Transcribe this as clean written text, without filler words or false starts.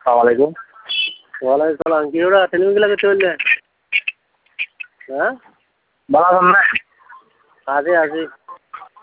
সালামালাইকুম। ওয়ালাইকুম সালাম। কি ওরা টেলিভিশন করতে বললে? হ্যাঁ, ভালো আছেন না? আছি আছি।